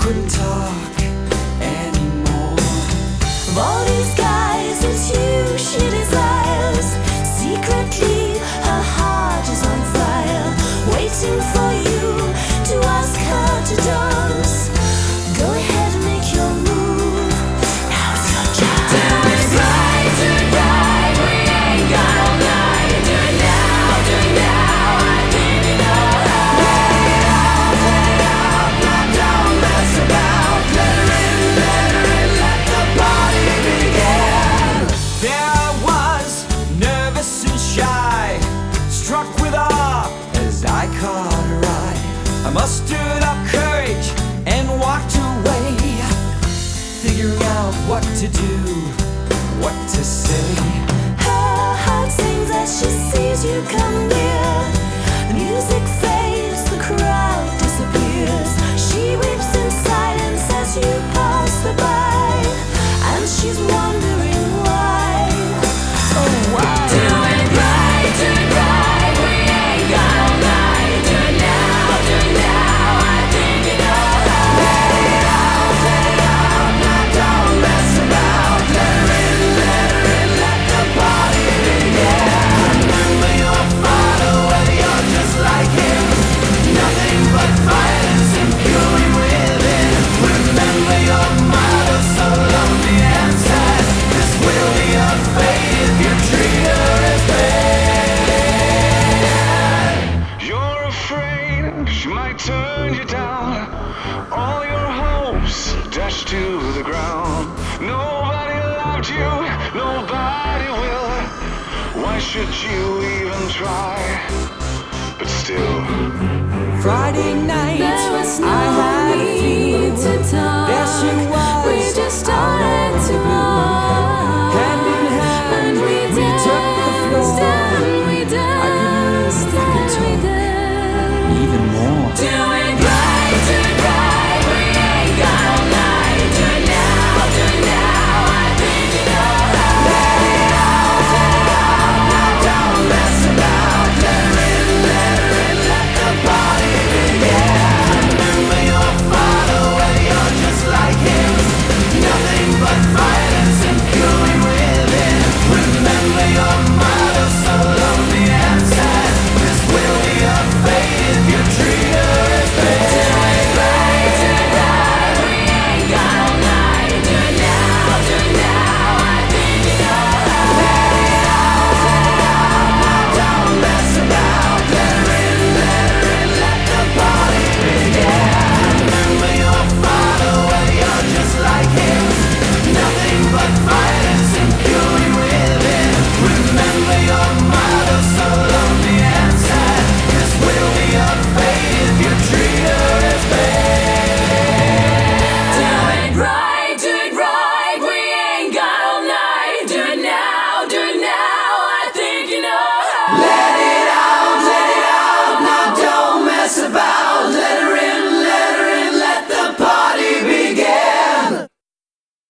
couldn't talk anymore. Of all these guys, it's you she desires. Secretly, her heart is on fire, waiting for you to ask her to dance. Go ahead and make your move. Now's your chance. Do it right, we ain't got all night. Do it now, I think you know how. Play it out, now don't mess about. Let her in, let the party begin. There I was, nervous and shy, struck with awe as I caught her eye. I mustered up courage and walked away, figuring out what to do, what to say. Her heart sings as she sees you come near. The music fades, the crowd disappears. She weeps in silence as you pass her by, and she's wondering why. Oh, why? Do it right, we ain't got all night. Do it now, I think you know how. Play it out, now don't mess about. Let her in, let the party begin. Remember your father, whether you're just like him. Nothing but violence and fury within. Remember your mother, so lonely and sad. This will be your fate if you treat her as bad. You're afraid she might turn you down. All your hopes dashed to the ground. Nobody loved you, nobody will. Why should you even try? But still, Friday night, I had a few. There she was, We just started to walk. hand in hand, we took the floor. We danced, I could talk even more. Do it right, we ain't got all night. Do it now, I think you know how. Let it out, now don't mess about. Let her in, let the party begin. Remember your father, whether you're just like him. Nothing but violence and fury within. Remember your mother, so lonely and sad. This will be your fate if you treat her as bad. Do it right, we ain't got all night. Do it now, I think you know how. Let it out, now don't mess about. Let her in, let the party begin. Remember your father, whether you're just like him. Nothing but violence and fury within. Remember your mother, so lonely and sad. This will be your fate if you treat her as bad. Do it right, we ain't got all night. Do it now, I think you know how.